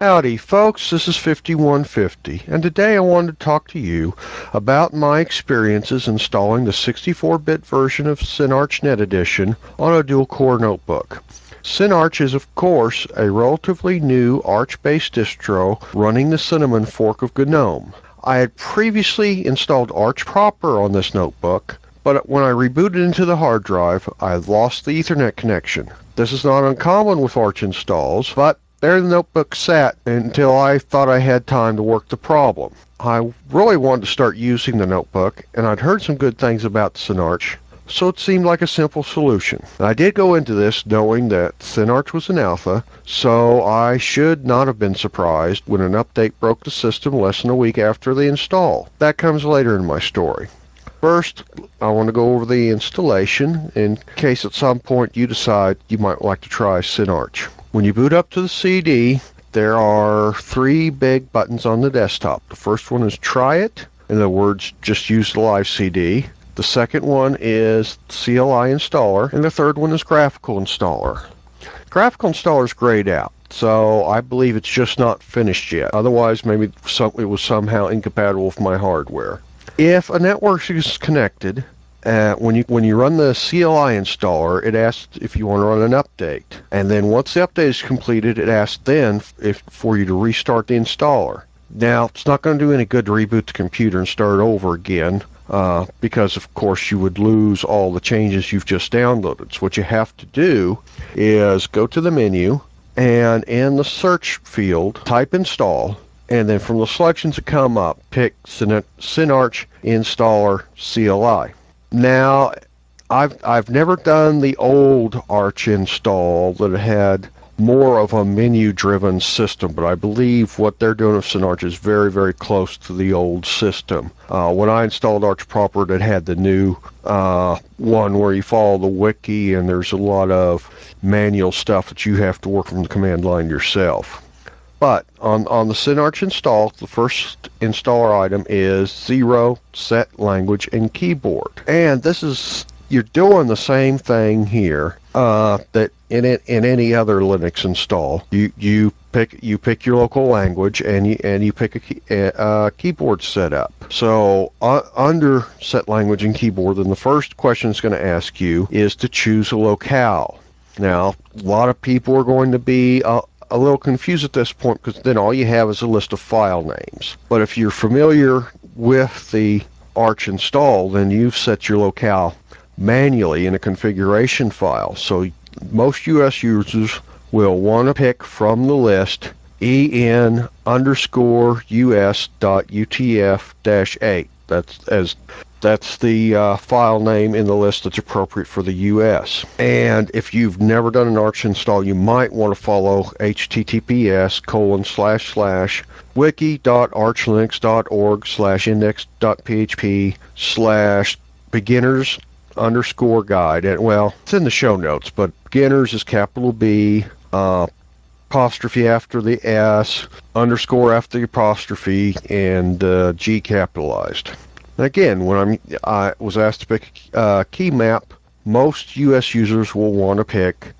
Howdy folks, this is 5150, and today I wanted to talk to you about my experiences installing the 64-bit version of CinArch Net Edition on a dual-core notebook. CinArch is of course a relatively new Arch-based distro running the Cinnamon fork of GNOME. I had previously installed Arch proper on this notebook, but when I rebooted into the hard drive, I lost the Ethernet connection. This is not uncommon with Arch installs, but there the notebook sat until I thought I had time to work the problem. I really wanted to start using the notebook, and I'd heard some good things about CinArch, so it seemed like a simple solution. I did go into this knowing that CinArch was an alpha, so I should not have been surprised when an update broke the system less than a week after the install. That comes later in my story. First, I want to go over the installation in case at some point you decide you might like to try CinArch. When you boot up to the CD, there are three big buttons on the desktop. The first one is Try It, in other words, just use the live CD. The second one is CLI Installer, and the third one is Graphical Installer. Graphical Installer is grayed out, so I believe it's just not finished yet. Otherwise, maybe it was somehow incompatible with my hardware. If a network is connected, when you run the CLI installer, it asks if you want to run an update, and then once the update is completed, it asks then for you to restart the installer. Now, it's not going to do any good to reboot the computer and start over again, because of course you would lose all the changes you've just downloaded. So what you have to do is go to the menu, and in the search field, type install, and then from the selections that come up, pick CinArch Installer CLI. Now, I've never done the old Arch install that had more of a menu-driven system, but I believe what they're doing with CinArch is very, very close to the old system. When I installed Arch proper, it had the new one where you follow the wiki, and there's a lot of manual stuff that you have to work from the command line yourself. But on the CinArch install, the first installer item is 0 set language and keyboard. And you're doing the same thing here that in any other Linux install. You pick your local language, and you pick a keyboard setup. So under set language and keyboard, then the first question it's going to ask you is to choose a locale. Now, a lot of people are going to be a little confused at this point, because then all you have is a list of file names. But if you're familiar with the Arch install, then you've set your locale manually in a configuration file. So most US users will want to pick from the list en_us.utf-8. That's the file name in the list that's appropriate for the US. And if you've never done an Arch install, you might want to follow https://wiki.archlinux.org/index.php/beginners_guide. And well, it's in the show notes, but beginners is capital B, apostrophe after the S, underscore after the apostrophe, and G capitalized. Again, when I was asked to pick a key map, most US users will want to pick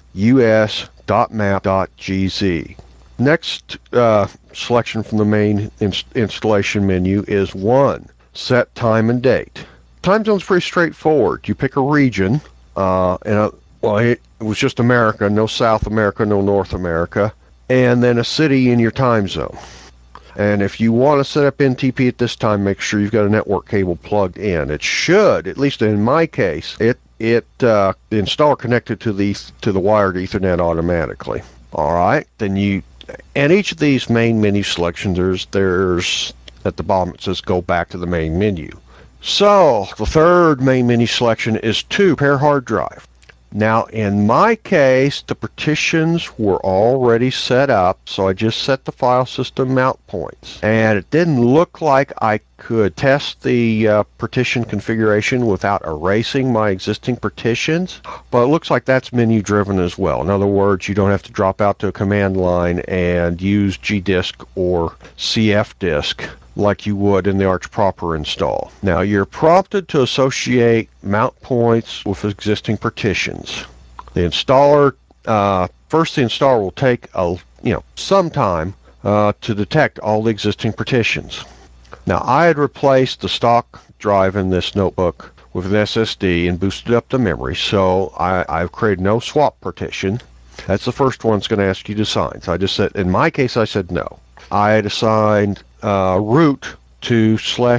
us.map.gz. Next selection from the main installation menu is 1. Set time and date. Time zone's pretty straightforward. You pick a region, it was just America, no South America, no North America, and then a city in your time zone. And if you want to set up NTP at this time, make sure you've got a network cable plugged in. It should, at least in my case, the installer connected to the wired Ethernet automatically. All right, then and each of these main menu selections, there's at the bottom it says go back to the main menu. So the third main menu selection is 2, pair hard drive. Now, in my case, the partitions were already set up, so I just set the file system mount points. And it didn't look like I could test the partition configuration without erasing my existing partitions, but it looks like that's menu driven as well. In other words, you don't have to drop out to a command line and use gdisk or cfdisk like you would in the Arch proper install. Now, you're prompted to associate mount points with existing partitions. The installer, first the installer will take some time, to detect all the existing partitions. Now, I had replaced the stock drive in this notebook with an SSD and boosted up the memory, so I've created no swap partition. That's the first one it's going to ask you to assign. So I just said, in my case, I said no. I had assigned root to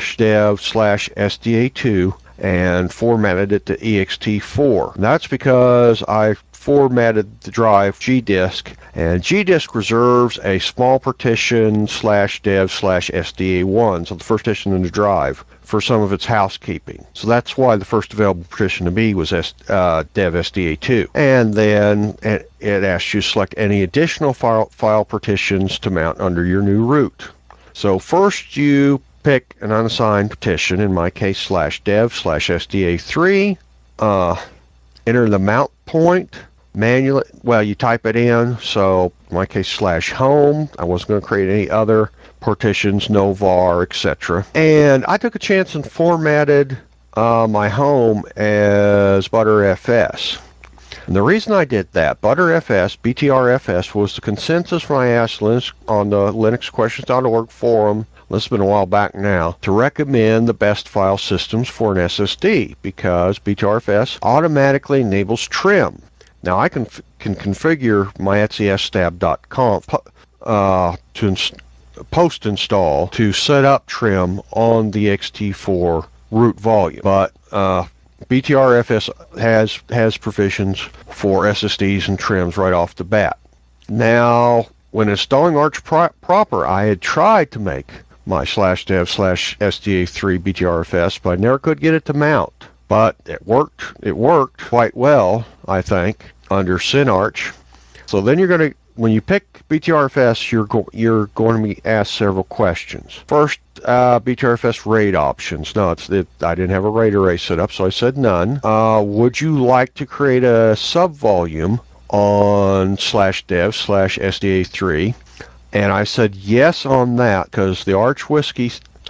/dev/SDA2 and formatted it to ext4. And that's because I formatted the drive gdisk, and gdisk reserves a small partition /dev/SDA1, so the first partition in the drive, for some of its housekeeping. So that's why the first available partition to me was dev SDA2. And then it asks you to select any additional file partitions to mount under your new root. So first you pick an unassigned partition, in my case /dev/SDA3, enter the mount point manually. Well, you type it in, so in my case /home. I wasn't going to create any other partitions, no var, etc. And I took a chance and formatted my home as ButterFS. And the reason I did that, BTRFS, was the consensus when I asked Linux on the linuxquestions.org forum, this has been a while back now, to recommend the best file systems for an SSD, because BTRFS automatically enables trim. Now I can configure my etcstab.conf to post install to set up trim on the ext4 root volume, but BTRFS has provisions for SSDs and trims right off the bat. Now, when installing Arch proper, I had tried to make my /dev/SDA3 BTRFS, but I never could get it to mount. But it worked. It worked quite well, I think, under SynArch. So then when you pick BTRFS, you're going to be asked several questions. First, BTRFS RAID options. No, I didn't have a RAID array set up, so I said none. Would you like to create a subvolume on /dev/SDA3? And I said yes on that, because the ArchWiki,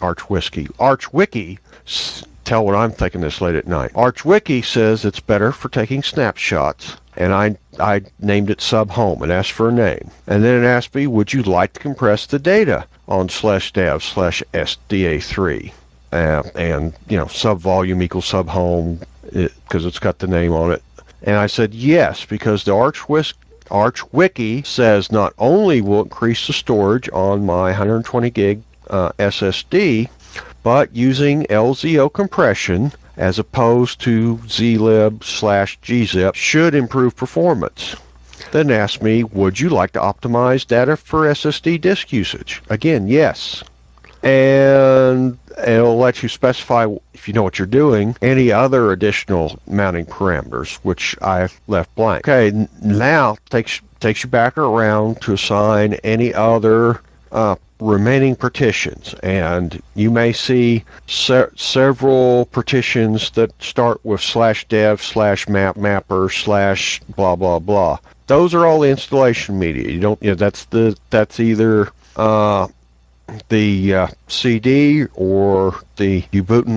tell what I'm thinking this late at night. ArchWiki says it's better for taking snapshots, and I named it subhome and asked for a name. And then it asked me, would you like to compress the data on /dev/SDA3? And subvolume equals subhome, because it's got the name on it. And I said yes, because the ArchWiki says not only will it increase the storage on my 120 gig SSD, but using LZO compression as opposed to zlib/gzip should improve performance. Then ask me, would you like to optimize data for SSD disk usage? Again, yes. And it'll let you specify, if you know what you're doing, any other additional mounting parameters, which I left blank. Okay, now takes you back around to assign any other remaining partitions, and you may see several partitions that start with /dev/mapper/ blah blah. Those are all the installation media. You don't, that's either the CD or the UNetBootin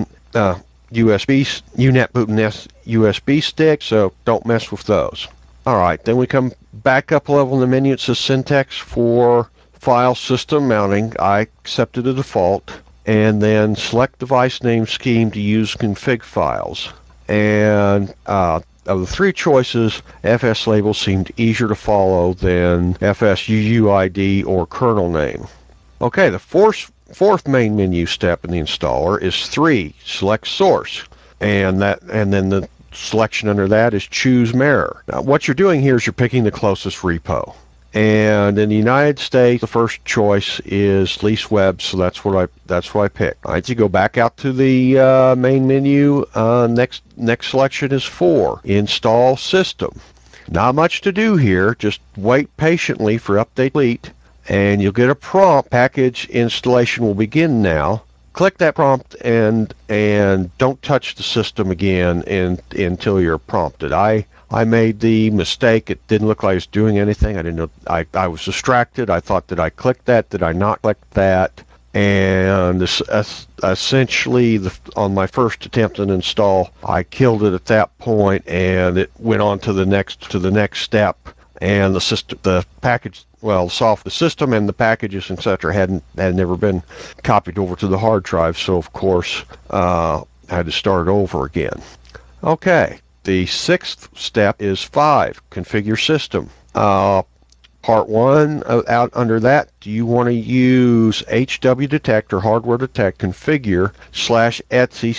USB stick, so don't mess with those. Alright, then we come back up a level in the menu. It says syntax for file system mounting. I accepted the default, and then select device name scheme to use config files. And of the three choices, FS label seemed easier to follow than FSUUID or kernel name. Okay, the fourth main menu step in the installer is 3, select source, and then the selection under that is choose mirror. Now, what you're doing here is you're picking the closest repo. And in the United States, the first choice is LeaseWeb, so that's what I picked. All right, you go back out to the main menu. Next selection is 4, install system. Not much to do here. Just wait patiently for update delete, and you'll get a prompt. Package installation will begin now. Click that prompt and don't touch the system again until you're prompted. I made the mistake. It didn't look like I was doing anything. I didn't know. I was distracted. I thought, did I click that? Did I not click that? And essentially, on my first attempt at install, I killed it at that point, and it went on to the next step. And the package well, the system and the packages, etc., had never been copied over to the hard drive, so of course I had to start over again. Okay, the sixth step is 5, configure system. Part 1, out under that, do you want to use HWDetect or hardware detect configure /etsy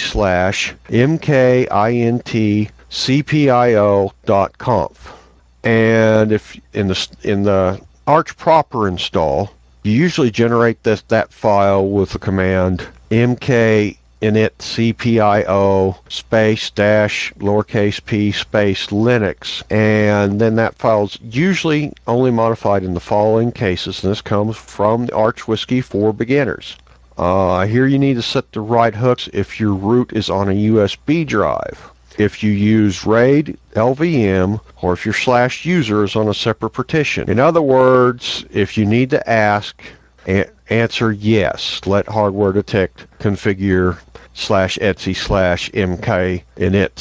/mkintcpio.conf. And if in the Arch proper install, you usually generate that file with the command mk init cpio space dash lowercase p space Linux, and then that file's usually only modified in the following cases, and this comes from the Arch Whiskey for Beginners. Here you need to set the right hooks if your root is on a USB drive. If you use RAID, LVM, or if your /user is on a separate partition. In other words, if you need to ask, answer yes. Let hardware detect configure /etsy /mk init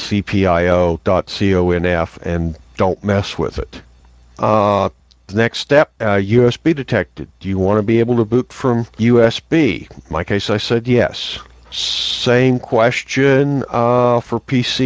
cpio.conf and don't mess with it. The next step, USB detected. Do you want to be able to boot from USB? In my case, I said yes. Same question for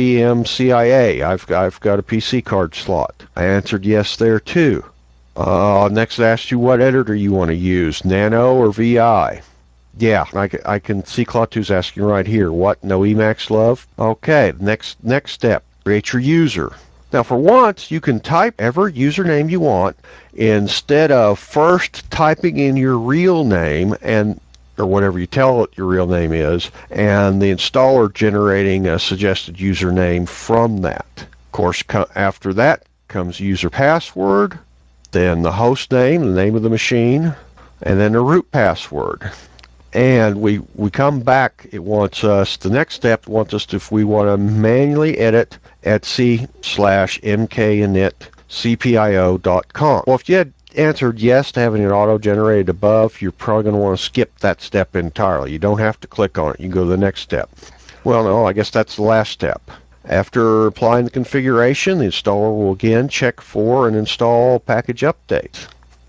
PCMCIA. I've got a PC card slot. I answered yes there too. Next, I asked you what editor you want to use, Nano or VI. Yeah, I can see Claw2's asking right here. What? No Emacs love? Okay, next step. Create your user. Now, for once, you can type ever username you want instead of first typing in your real name or whatever you tell it your real name is, and the installer generating a suggested username from that. Of course, after that comes user password, then the host name, the name of the machine, and then the root password. And we come back, it wants us, the next step wants us to, if we want to manually edit etsy /mkinit cpio.conf. Well, if you had answered yes to having it auto-generated above, you're probably going to want to skip that step entirely. You don't have to click on it. You can go to the next step. Well, no, I guess that's the last step. After applying the configuration, the installer will again check for and install package updates.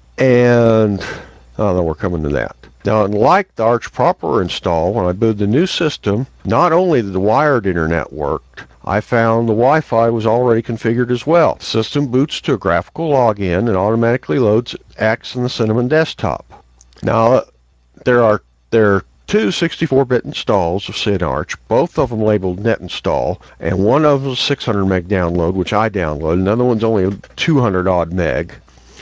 And, oh no, we're coming to that. Now, unlike the Arch proper install, when I booted the new system, not only did the wired internet work, I found the Wi-Fi was already configured as well. The system boots to a graphical login and automatically loads X in the Cinnamon desktop. Now, there are two 64-bit installs of SynArch, both of them labeled net install, and one of them is a 600 meg download, which I downloaded. Another one's only 200 odd meg.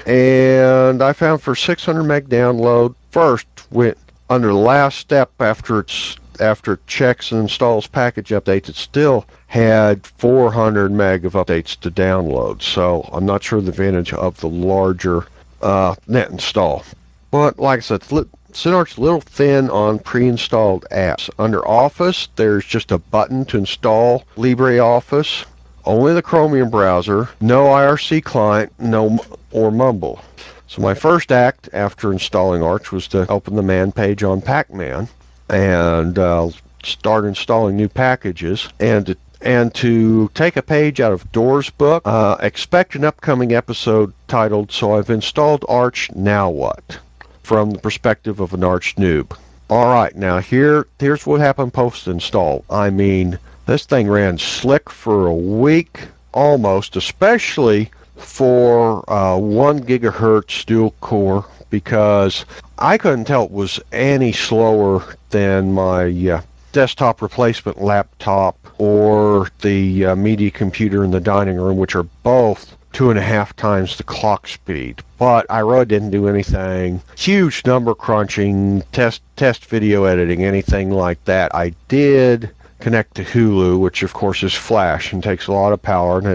And I found for 600 meg download, first went under the last step after it checks and installs package updates, it still had 400 meg of updates to download. So I'm not sure the advantage of the larger net install. But like I said, SynArch's a little thin on pre-installed apps. Under Office, there's just a button to install LibreOffice. Only the Chromium browser, no IRC client, or Mumble. So my first act after installing Arch was to open the man page on Pacman and start installing new packages, and to take a page out of Door's book, expect an upcoming episode titled "So I've Installed Arch, Now What?" from the perspective of an Arch noob. Alright, now here's what happened post-install. I mean, this thing ran slick for a week, almost, especially for 1 gigahertz dual core, because I couldn't tell it was any slower than my desktop replacement laptop or the media computer in the dining room, which are both 2.5 times the clock speed. But I really didn't do anything huge number crunching, test video editing, anything like that. I did connect to Hulu, which of course is Flash and takes a lot of power, and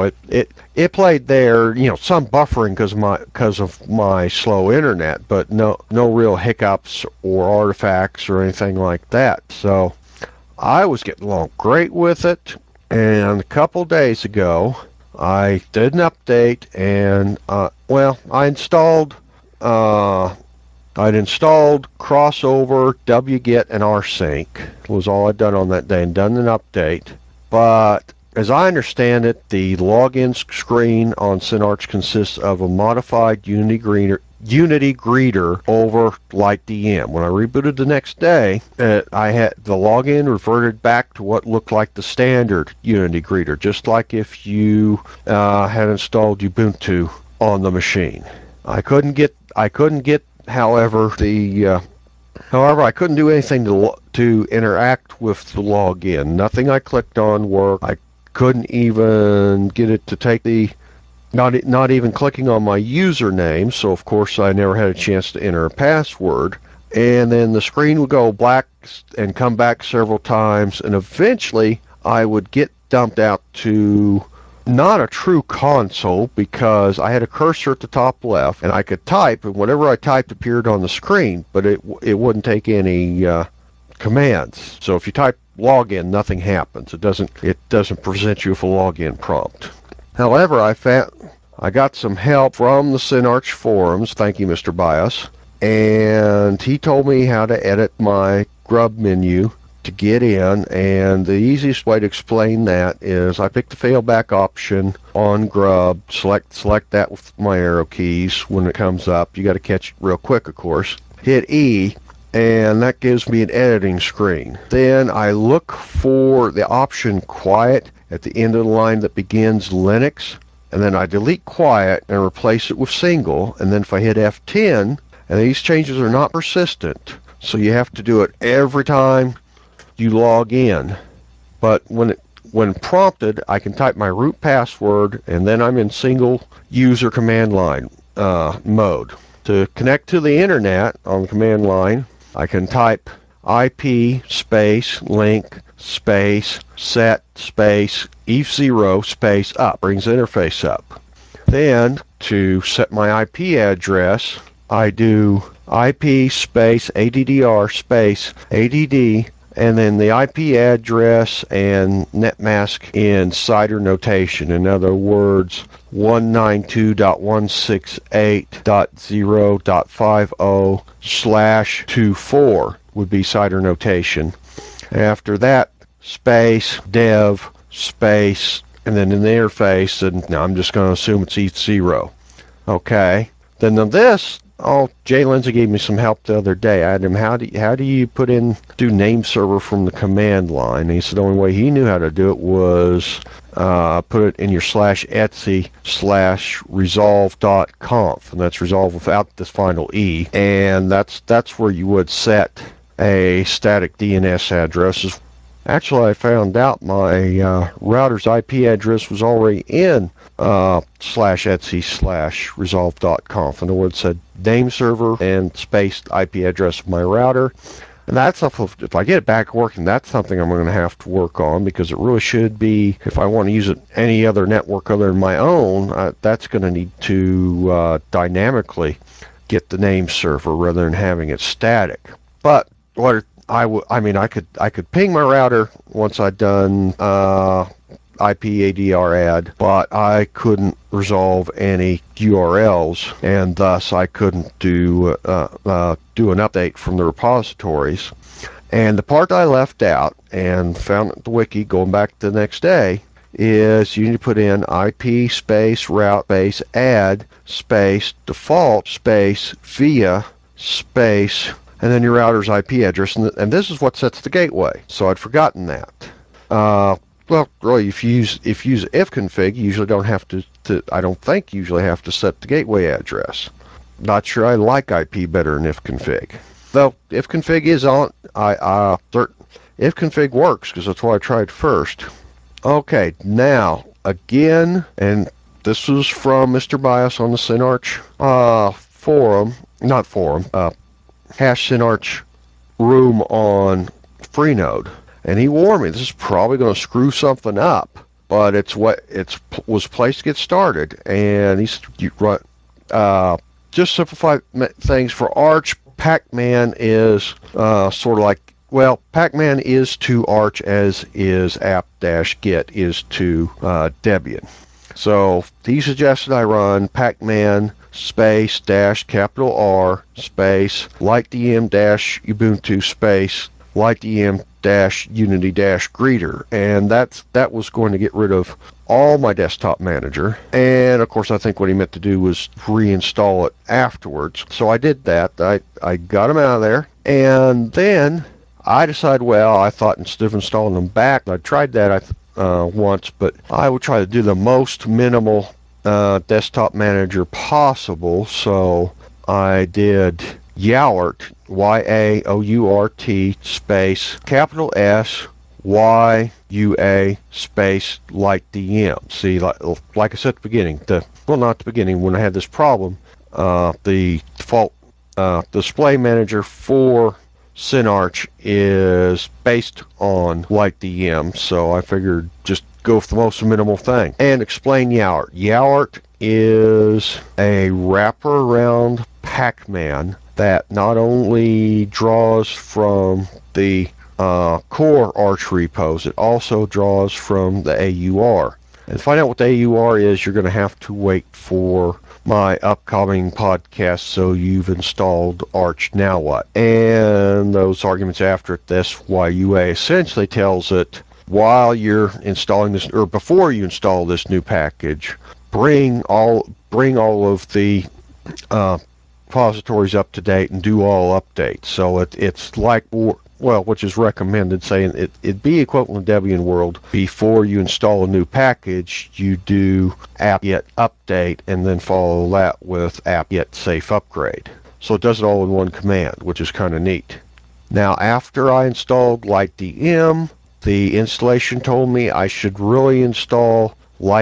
it played there, some buffering because of my slow internet, but no real hiccups or artifacts or anything like that. So I was getting along great with it, and a couple days ago I did an update, and I'd installed Crossover, wget, and rsync. Was all I'd done on that day, and done an update. But as I understand it, the login screen on SynArch consists of a modified Unity Unity greeter over LightDM. When I rebooted the next day, I had the login reverted back to what looked like the standard Unity greeter, just like if you had installed Ubuntu on the machine. I couldn't get, however, I couldn't do anything to interact with the login. Nothing I clicked on worked. I couldn't even get it to take the not even clicking on my username, so of course I never had a chance to enter a password. And then the screen would go black and come back several times, and eventually I would get dumped out to not a true console because I had a cursor at the top left and I could type, and whatever I typed appeared on the screen, but it wouldn't take any commands. So if you type login, nothing happens. It doesn't present you with a login prompt. However, I got some help from the SynArch forums. Thank you, Mr. Bias. And he told me how to edit my grub menu to get in, and the easiest way to explain that is I pick the failback option on grub, select that with my arrow keys. When it comes up, you got to catch it real quick, of course. Hit E, and that gives me an editing screen. Then I look for the option quiet at the end of the line that begins Linux, and then I delete quiet and replace it with single. And then if I hit F10, and these changes are not persistent, so you have to do it every time you log in. But when prompted, I can type my root password, and then I'm in single user command line mode. To connect to the internet on the command line, I can type IP space link space set space EF0 space up, brings the interface up. Then to set my IP address, I do IP space ADDR space ADD, and then the IP address and netmask in CIDR notation. In other words, 192.168.0.50/24 would be CIDR notation. After that, space dev space, and then in the interface, and now I'm just going to assume it's ETH0. Okay. Then on this, Jay Lindsay gave me some help the other day. I asked him, how do you do name server from the command line? And he said the only way he knew how to do it was put it in your /etc/resolve.conf, and that's resolve without this final E, and that's where you would set a static DNS address. Actually, I found out my router's IP address was already in /etc/resolve.conf. In other words, said name server and space IP address of my router. And that's if I get it back working, that's something I'm going to have to work on, because it really should be, if I want to use it any other network other than my own, that's going to need to dynamically get the name server rather than having it static. But what I could ping my router once I'd done IP ADR add, but I couldn't resolve any URLs, and thus I couldn't do an update from the repositories. And the part I left out and found at the wiki going back the next day is you need to put in IP space route space add space default space via space, and then your router's IP address, and this is what sets the gateway. So I'd forgotten that. Well, really, if you use ifconfig, you usually don't have to. I don't think you usually have to set the gateway address. Not sure I like IP better than ifconfig. Though ifconfig is on, ifconfig works because that's what I tried first. Okay, now again, and this was from Mr. Bias on the SynArch forum, not forum, hash SynArch room on Freenode, and he warned me this is probably going to screw something up, but was placed to get started. And he said, just simplify things for Arch. Pacman is sort of like, well, Pacman is to Arch as is apt-get is to Debian. So he suggested I run Pacman space dash capital R space lightdm dash Ubuntu space lightdm Unity-Greeter, and that was going to get rid of all my desktop manager. And of course, I think what he meant to do was reinstall it afterwards. So I did that. I got him out of there, and then I decided, well, I thought instead of installing them back, I tried that once, but I would try to do the most minimal desktop manager possible. So I did Yaourt, Yaourt, space capital S YUA space LightDM. See, like I said at the beginning, not at the beginning, when I had this problem, the default display manager for CinArch is based on LightDM, so I figured just go for the most minimal thing. And explain Yaourt. Yaourt is a wraparound Pac-Man that not only draws from the core Arch repos, it also draws from the AUR. And to find out what the AUR is, you're going to have to wait for my upcoming podcast, So You've Installed Arch, Now What? And those arguments after it, this YUA essentially tells it, while you're installing this, or before you install this new package, bring all of the repositories up to date and do all updates. So it's like, well, which is recommended, saying it'd be equivalent to Debian World. Before you install a new package, you do apt-get update and then follow that with apt-get safe upgrade. So it does it all in one command, which is kind of neat. Now, after I installed LightDM, the installation told me I should really install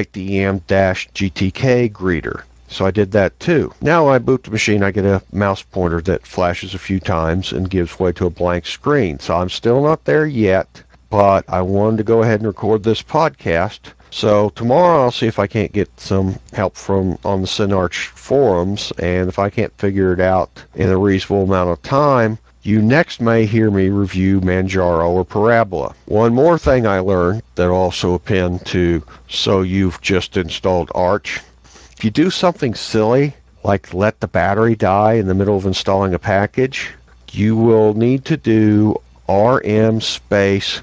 LightDM-GTK Greeter. So I did that too. Now when I boot the machine, I get a mouse pointer that flashes a few times and gives way to a blank screen. So I'm still not there yet, but I wanted to go ahead and record this podcast. So tomorrow I'll see if I can't get some help from on the CinArch forums, and if I can't figure it out in a reasonable amount of time, you next may hear me review Manjaro or Parabola. One more thing I learned that also append to So You've Just Installed Arch. If you do something silly, like let the battery die in the middle of installing a package, you will need to do rm space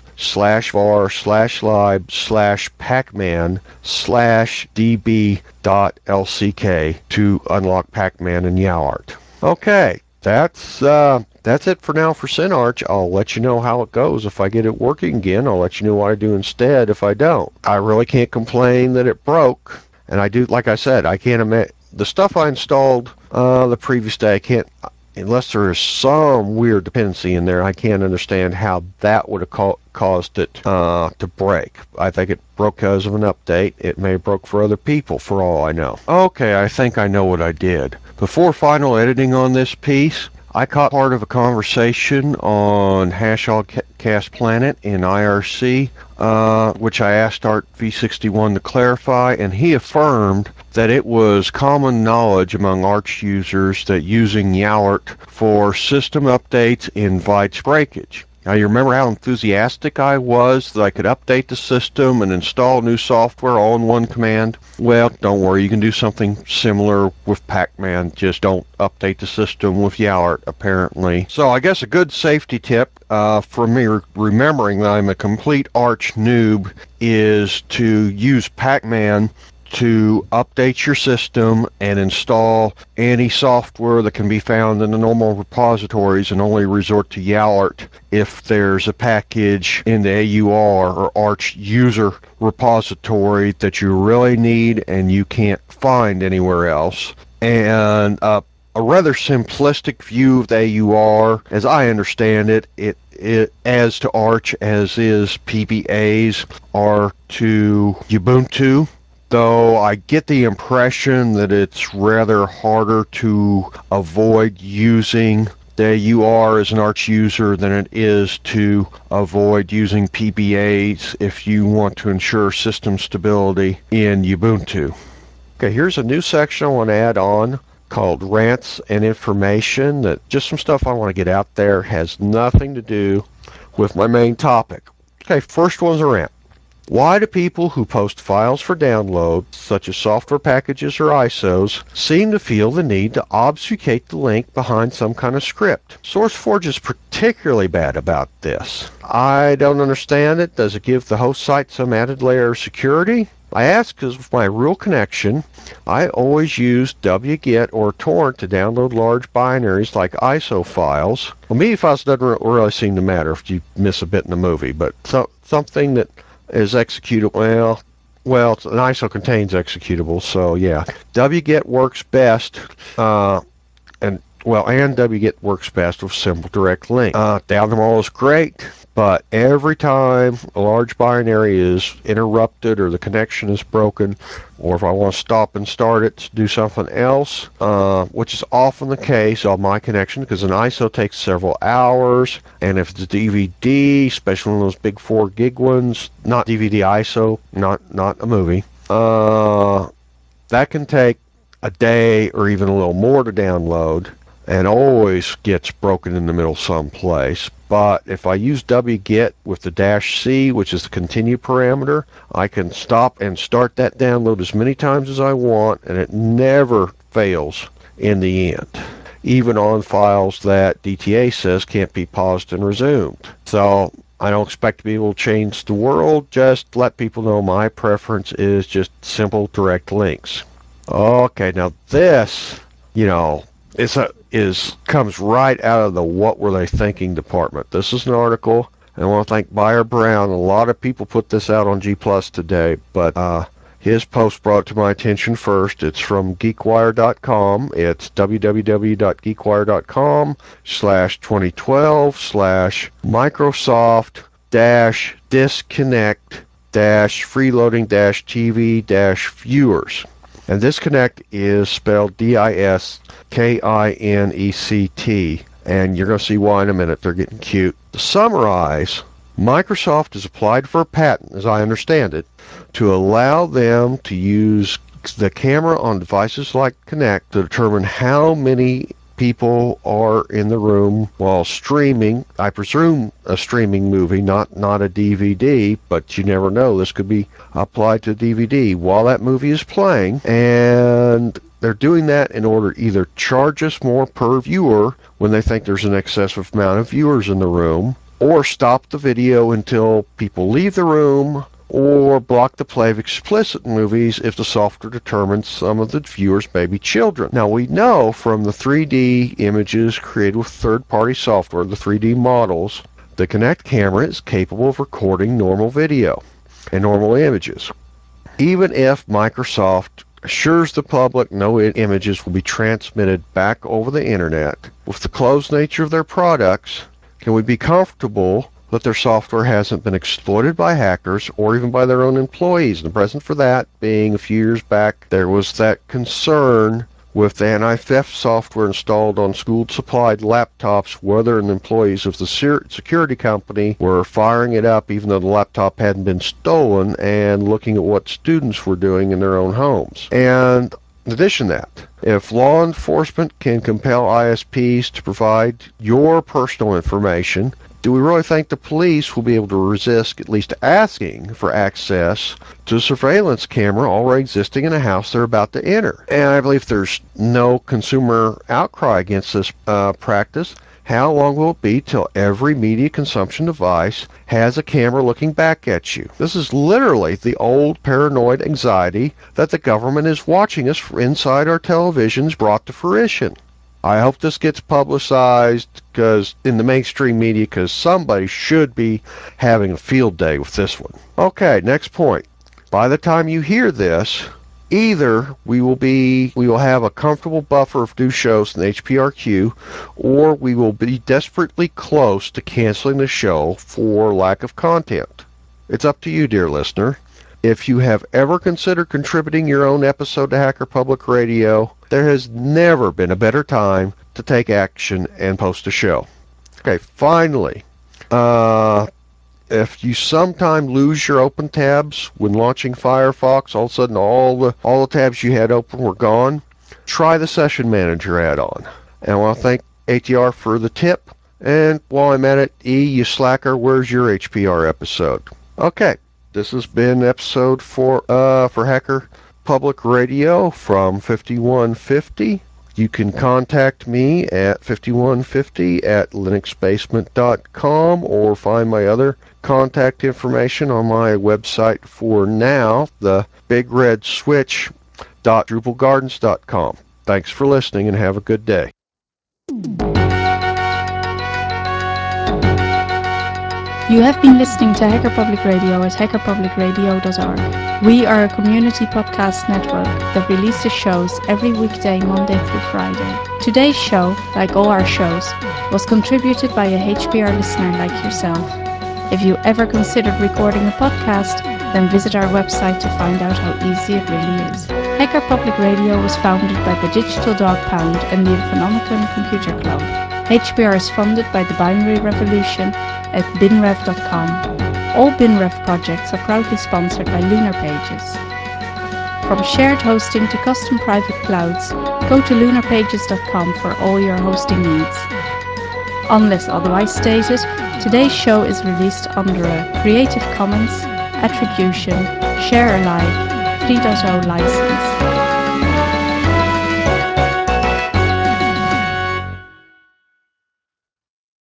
/var/lib/pacman/db.lck to unlock Pacman and Yaourt. Okay, that's it for now for CinArch. I'll let you know how it goes. If I get it working again, I'll let you know what I do instead if I don't. I really can't complain that it broke. And I do, like I said, I can't imagine the stuff I installed the previous day. I can't, unless there is some weird dependency in there, I can't understand how that would have caused it to break. I think it broke because of an update. It may have broke for other people, for all I know. Okay, I think I know what I did. Before final editing on this piece, I caught part of a conversation on HashCast Planet in IRC, which I asked Art V61 to clarify, and he affirmed that it was common knowledge among Arch users that using Yaourt for system updates invites breakage. Now, you remember how enthusiastic I was that I could update the system and install new software all in one command? Well, don't worry, you can do something similar with Pacman. Just don't update the system with Yaourt, apparently. So I guess a good safety tip for me remembering that I'm a complete Arch noob is to use Pacman to update your system and install any software that can be found in the normal repositories, and only resort to Yaourt if there's a package in the AUR or Arch user repository that you really need and you can't find anywhere else. And a rather simplistic view of the AUR, as I understand it, it as to Arch as is PBAs are to Ubuntu. Though I get the impression that it's rather harder to avoid using the UR as an Arch user than it is to avoid using PBAs if you want to ensure system stability in Ubuntu. Okay, here's a new section I want to add on called Rants and Information. That just some stuff I want to get out there, has nothing to do with my main topic. Okay, first one's a rant. Why do people who post files for download, such as software packages or ISOs, seem to feel the need to obfuscate the link behind some kind of script? SourceForge is particularly bad about this. I don't understand it. Does it give the host site some added layer of security? I ask because with my real connection, I always use wget or torrent to download large binaries like ISO files. Well, media files doesn't really seem to matter if you miss a bit in the movie, but something that is executable. Well, an ISO contains executables, so yeah. wget works best, and wget works best with simple direct link. Down them all is great, but every time a large binary is interrupted or the connection is broken, or if I want to stop and start it to do something else, which is often the case on my connection because an ISO takes several hours, and if it's a DVD, especially one of those big 4 gig ones, not DVD ISO, not a movie, that can take a day or even a little more to download and always gets broken in the middle someplace. But if I use wget with the -c, which is the continue parameter, I can stop and start that download as many times as I want, and it never fails in the end, even on files that DTA says can't be paused and resumed. So I don't expect to be able to change the world, just let people know my preference is just simple direct links. Okay, now this, you know, is comes right out of the what were they thinking department. This is an article, and I want to thank Buyer Brown. A lot of people put this out on G Plus today, but his post brought it to my attention first. It's from geekwire.com. It's www.geekwire.com/2012/Microsoft dash disconnect dash freeloading dash TV dash viewers. And disconnect is spelled DISKINECT, and you're going to see why in a minute. They're getting cute. To summarize, Microsoft has applied for a patent, as I understand it, to allow them to use the camera on devices like Kinect to determine how many people are in the room while streaming. I presume a streaming movie, not a DVD, but you never know. This could be applied to DVD while that movie is playing, and they're doing that in order to either charge us more per viewer when they think there's an excessive amount of viewers in the room, or stop the video until people leave the room, or block the play of explicit movies if the software determines some of the viewers may be children. Now, we know from the 3D images created with third-party software, the 3D models, the Kinect camera is capable of recording normal video and normal images. Even if Microsoft assures the public no images will be transmitted back over the internet, with the closed nature of their products, can we be comfortable that their software hasn't been exploited by hackers or even by their own employees? And the present for that being a few years back, there was that concern with the anti-theft software installed on school-supplied laptops, whether the employees of the security company were firing it up even though the laptop hadn't been stolen and looking at what students were doing in their own homes. And in addition to that, if law enforcement can compel ISPs to provide your personal information, do we really think the police will be able to resist at least asking for access to a surveillance camera already existing in a house they're about to enter? And I believe there's no consumer outcry against this practice. How long will it be till every media consumption device has a camera looking back at you? This is literally the old paranoid anxiety that the government is watching us inside our televisions brought to fruition. I hope this gets publicized because in the mainstream media, because somebody should be having a field day with this one. Okay, next point. By the time you hear this, either we will have a comfortable buffer of new shows in the HPR or we will be desperately close to canceling the show for lack of content. It's up to you, dear listener. If you have ever considered contributing your own episode to Hacker Public Radio, there has never been a better time to take action and post a show. Okay, finally, if you sometime lose your open tabs when launching Firefox, all of a sudden all the tabs you had open were gone, try the Session Manager add-on. And I want to thank ATR for the tip. And while I'm at it, E, you slacker, where's your HPR episode? Okay, This has been episode for Hacker Public Radio from 5150. You can contact me at 5150 at linuxbasement.com or find my other contact information on my website for now, the bigredswitch.drupalgardens.com. Thanks for listening and have a good day. You have been listening to Hacker Public Radio at hackerpublicradio.org. We are a community podcast network that releases shows every weekday, Monday through Friday. Today's show, like all our shows, was contributed by a HPR listener like yourself. If you ever considered recording a podcast, then visit our website to find out how easy it really is. Hacker Public Radio was founded by the Digital Dog Pound and the Infonomicon Computer Club. HPR is funded by the Binary Revolution at binrev.com. All BinRev projects are proudly sponsored by Lunar Pages. From shared hosting to custom private clouds, go to lunarpages.com for all your hosting needs. Unless otherwise stated, today's show is released under a Creative Commons Attribution Share Alike 3.0 license.